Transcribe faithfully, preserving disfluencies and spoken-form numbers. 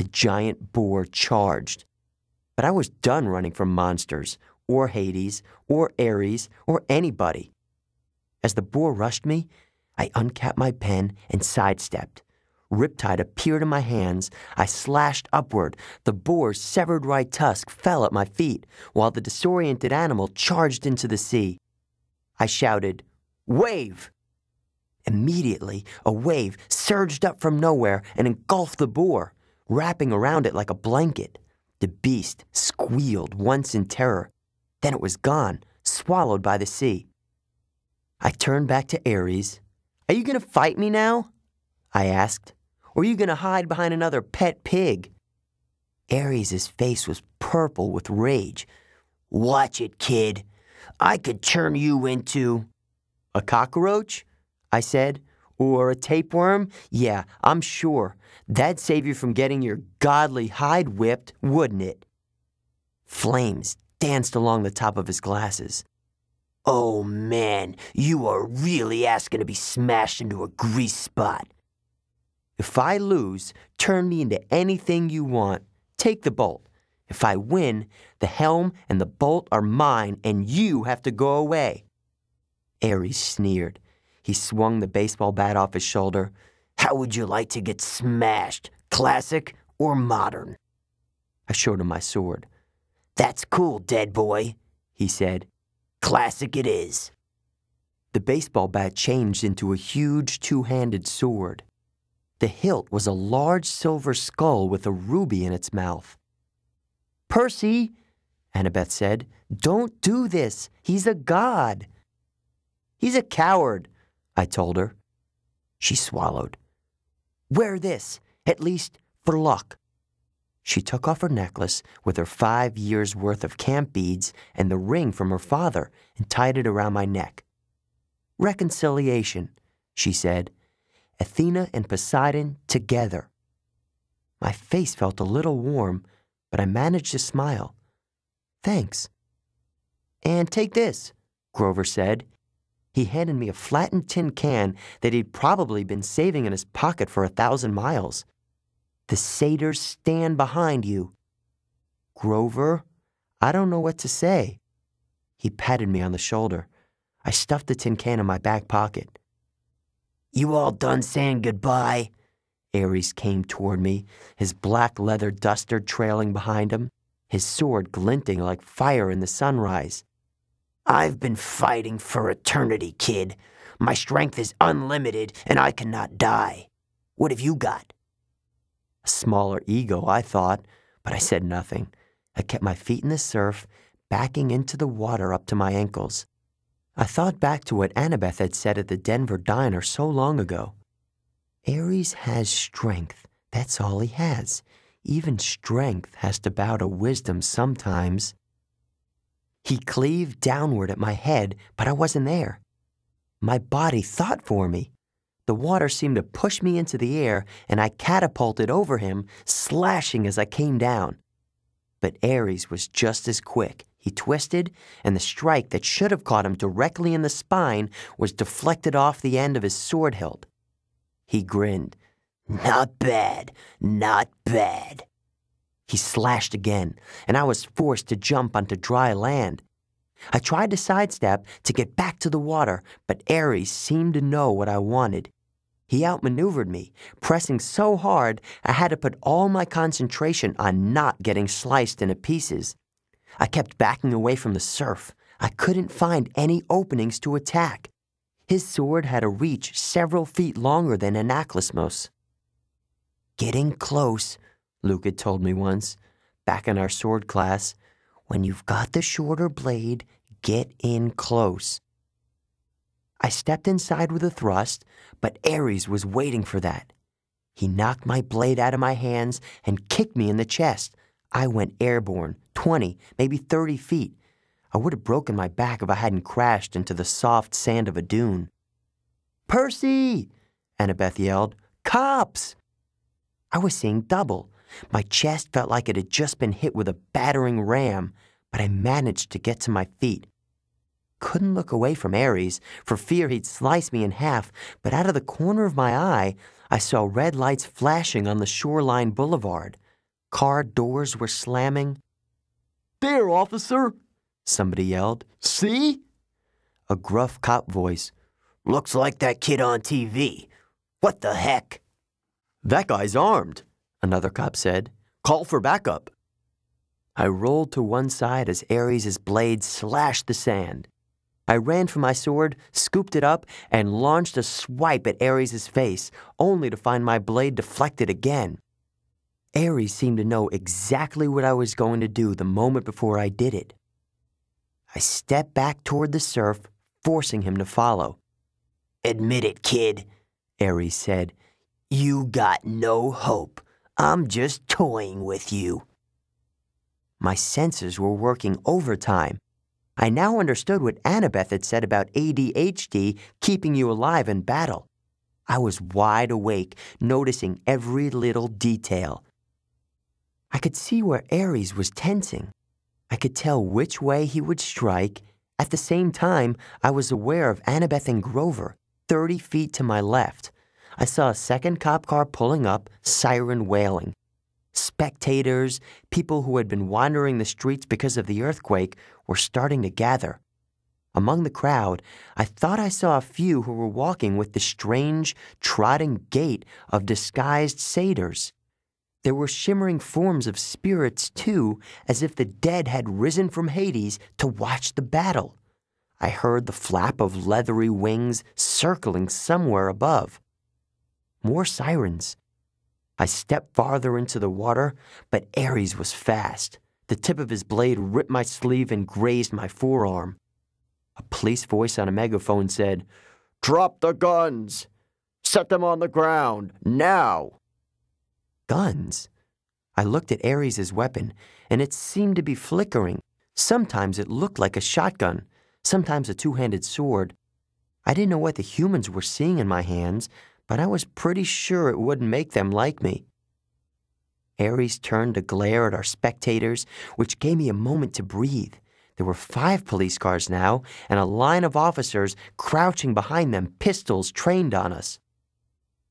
The giant boar charged. But I was done running from monsters, or Hades, or Ares, or anybody. As the boar rushed me, I uncapped my pen and sidestepped. Riptide appeared in my hands. I slashed upward. The boar's severed right tusk fell at my feet, while the disoriented animal charged into the sea. I shouted, "Wave!" Immediately, a wave surged up from nowhere and engulfed the boar, wrapping around it like a blanket. The beast squealed once in terror. Then it was gone, swallowed by the sea. I turned back to Ares. "Are you going to fight me now?" I asked. "Or are you going to hide behind another pet pig?" Ares' face was purple with rage. "Watch it, kid. I could turn you into—" "A cockroach?" I said. "Or a tapeworm? Yeah, I'm sure. That'd save you from getting your godly hide whipped, wouldn't it?" Flames danced along the top of his glasses. "Oh man, you are really asking to be smashed into a grease spot. If I lose, turn me into anything you want. Take the bolt. If I win, the helm and the bolt are mine and you have to go away." Ares sneered. He swung the baseball bat off his shoulder. "How would you like to get smashed, classic or modern?" I showed him my sword. "That's cool, dead boy," he said. "Classic it is." The baseball bat changed into a huge two-handed sword. The hilt was a large silver skull with a ruby in its mouth. "Percy," Annabeth said, "don't do this. He's a god." "He's a coward," I told her. She swallowed. "Wear this, at least for luck." She took off her necklace with her five years' worth of camp beads and the ring from her father and tied it around my neck. "Reconciliation," she said. "Athena and Poseidon together." My face felt a little warm, but I managed to smile. "Thanks." "And take this," Grover said. He handed me a flattened tin can that he'd probably been saving in his pocket for a thousand miles. "The satyrs stand behind you." "Grover, I don't know what to say." He patted me on the shoulder. I stuffed the tin can in my back pocket. "You all done saying goodbye?" Ares came toward me, his black leather duster trailing behind him, his sword glinting like fire in the sunrise. "I've been fighting for eternity, kid. My strength is unlimited, and I cannot die. What have you got?" A smaller ego, I thought, but I said nothing. I kept my feet in the surf, backing into the water up to my ankles. I thought back to what Annabeth had said at the Denver diner so long ago. Ares has strength. That's all he has. Even strength has to bow to wisdom sometimes. He cleaved downward at my head, but I wasn't there. My body thought for me. The water seemed to push me into the air, and I catapulted over him, slashing as I came down. But Ares was just as quick. He twisted, and the strike that should have caught him directly in the spine was deflected off the end of his sword hilt. He grinned. "Not bad, not bad." He slashed again, and I was forced to jump onto dry land. I tried to sidestep to get back to the water, but Ares seemed to know what I wanted. He outmaneuvered me, pressing so hard I had to put all my concentration on not getting sliced into pieces. I kept backing away from the surf. I couldn't find any openings to attack. His sword had a reach several feet longer than Anaklusmos. "Getting close," Luke had told me once, back in our sword class. "When you've got the shorter blade, get in close." I stepped inside with a thrust, but Ares was waiting for that. He knocked my blade out of my hands and kicked me in the chest. I went airborne, twenty, maybe thirty feet. I would have broken my back if I hadn't crashed into the soft sand of a dune. "Percy!" Annabeth yelled. "Cops!" I was seeing double. My chest felt like it had just been hit with a battering ram, but I managed to get to my feet. Couldn't look away from Ares for fear he'd slice me in half, but out of the corner of my eye, I saw red lights flashing on the shoreline boulevard. Car doors were slamming. "There, officer!" somebody yelled. "See?" A gruff cop voice. "Looks like that kid on T V. What the heck?" "That guy's armed," another cop said. "Call for backup." I rolled to one side as Aries' blade slashed the sand. I ran for my sword, scooped it up, and launched a swipe at Aries' face, only to find my blade deflected again. Aries seemed to know exactly what I was going to do the moment before I did it. I stepped back toward the surf, forcing him to follow. "Admit it, kid," Aries said. "You got no hope. I'm just toying with you." My senses were working overtime. I now understood what Annabeth had said about A D H D keeping you alive in battle. I was wide awake, noticing every little detail. I could see where Aries was tensing. I could tell which way he would strike. At the same time, I was aware of Annabeth and Grover, thirty feet to my left. I saw a second cop car pulling up, siren wailing. Spectators, people who had been wandering the streets because of the earthquake, were starting to gather. Among the crowd, I thought I saw a few who were walking with the strange, trotting gait of disguised satyrs. There were shimmering forms of spirits, too, as if the dead had risen from Hades to watch the battle. I heard the flap of leathery wings circling somewhere above. More sirens. I stepped farther into the water, but Aries was fast. The tip of his blade ripped my sleeve and grazed my forearm. A police voice on a megaphone said, "Drop the guns! Set them on the ground, now!" Guns? I looked at Aries' weapon, and it seemed to be flickering. Sometimes it looked like a shotgun, sometimes a two-handed sword. I didn't know what the humans were seeing in my hands, but I was pretty sure it wouldn't make them like me. Aries turned to glare at our spectators, which gave me a moment to breathe. There were five police cars now, and a line of officers crouching behind them, pistols trained on us.